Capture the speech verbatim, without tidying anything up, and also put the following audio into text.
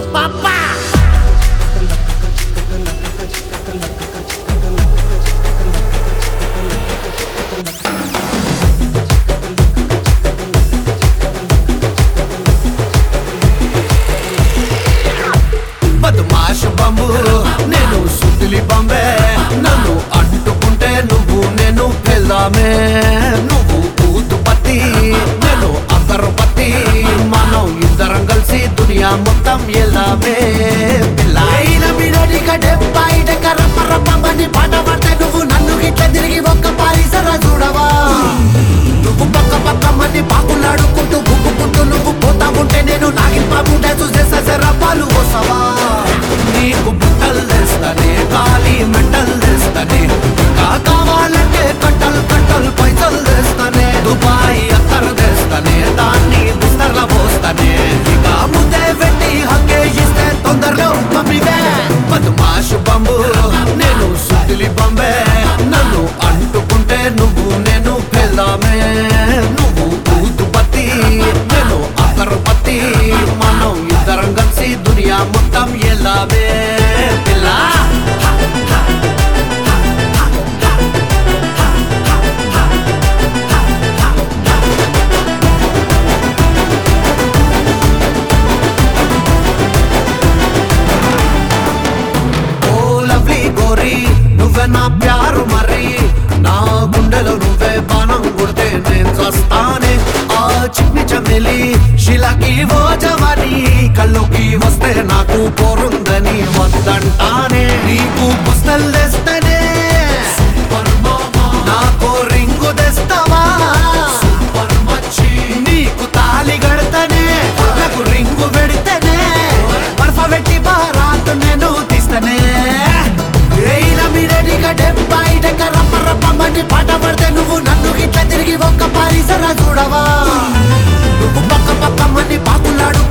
పాపా బద్మాష్ బంబు నేను సుతిలి బంబే నన్ను అంటుకుంటే నువ్వు నేను వెళ్దామే నువ్వు ఊతుపత్తి నేను అగరబత్తి మనం ఇద్దరం కలిసి దునియా మొత్తం వెళ్దామే పిల్లైన బిడోడిక డెబ్బై డెక్కర పరపమని పాట పడితే నువ్వు నన్ను గిట్ల తిరిగి ఒక్క పారిసర చూడవా నువ్వు పక్క పక్క మంది పాకులాడుకుంటూ బుక్కుకుంటూ నువ్వు పోతా ఉంటే నేను నాగిపాకుంటే చూసే సజర పాలు పోసవా నీకు బుట్టలు తెస్తానే గాలి మెంటలు తెస్తానే ఇంకా కావాలంటే కట్టలు కట్టలు పైసలు తెస్తానే దుబాయ్ అత్తరు తెస్తానే దాన్ని బిస్తర్ల పోస్తానే ఇక ముద్దే పెట్టి హక్కే ఇస్తే తొందరగా మమ్మీవే బద్మాష్ బంబు నేను సుతిలి బంబే నన్ను అంటుకుంటే నువ్వు నేను వెళ్దామే నువ్వు ఊతుపత్తి నేను అగరబత్తి మనం ఇద్దరం కలిసి దునియా మొత్తం ఎల్లామే పిల్లా నువ్వే నా ప్యారు మరి నా గుండెలో నువ్వే బాణం కొడితే నేను చస్తానే ఆ చిన్ని చమెలి శిలకి ఓ జవాని కళ్ళుకి వస్తే నాకు పోరుందని వద్దంటానే నీకు పుస్తలు తెస్తేనే నాకు రింగు తెస్తావా నీకు తాళి గడతనే నాకు రింగు పెడితేనే బర్ఫ పెట్టి బారాత్ నేను తీస్తనే డెబ్బై డెక్కర పరపమని పాట పడితే నువ్వు నన్ను గిట్ల తిరిగి ఒక్క పారిసర చూడవా నువ్వు పక్క పక్క మంది పాకులాడు